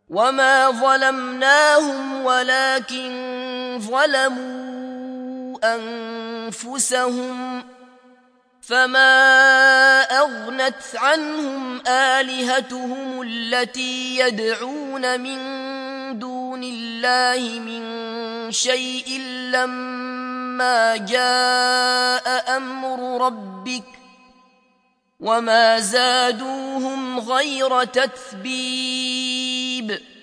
وما ظلمناهم ولكن ظلموا أنفسهم فما أغنت عنهم آلهتهم التي يدعون من دون الله من شيء لما جاء أمر ربك وما زادوهم غير تتبيب